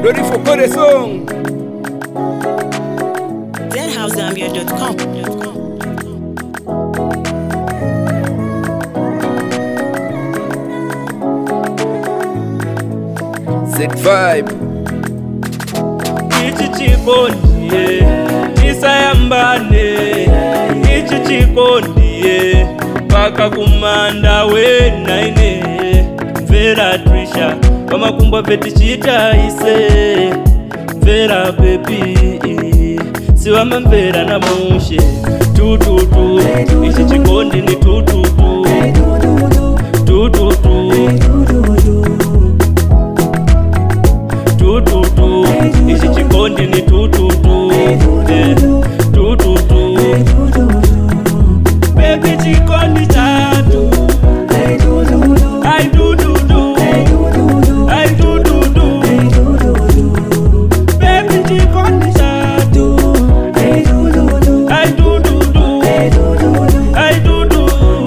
ready for Kore song. ZenHouseZambia.com. Z-Vibe. Ichi chikondie tisayambane, ichi chikondie paka kumanda wena ine mvera trisha pamakumbwa petichita ise mvera baby siwama mvera na mushe tututu ichi chikondi ni tututu tututu tututu ichi chikondi ni tututu tututu baby chikondi chatu I do do do I do do do baby chikondi chatu I do do do I do do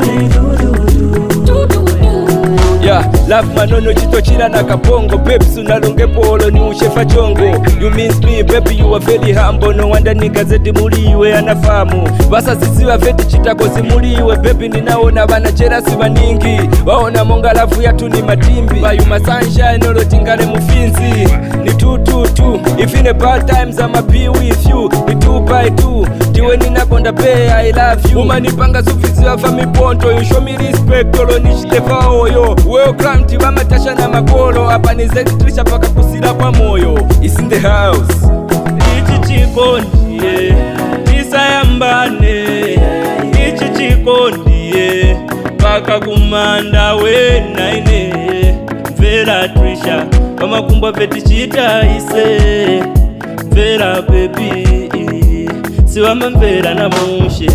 yeah love manono chitochira na kapongo baby sunalonge polo ni ushefa chongo you means me baby you are very humble no wonder nigazeti muliwe anafamu basa sisi wa veti chitako simuliwe baby ninaona bana chera siba ningi waona monga lafu yatu ni matimbi bayu sunshine olo tingale mufinzi ni 222 if in a bad times I'ma be with you ni 2x2 diwe ninakonda pay I love you umanipanga sufisi wa fami ponto you show me respect olo nishitefa oyo welcome to Matasha na makolo hapa ni zetrisha paka kusira kwa moyo is in the house ichi chikondie tisayambane ichi chikondie paka kumanda wena ine mvera trisha pamakumbwa petichita ise mvera baby siwama mvera na mushe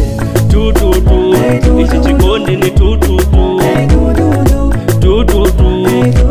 tututu ichi chikondi ni tututu tututu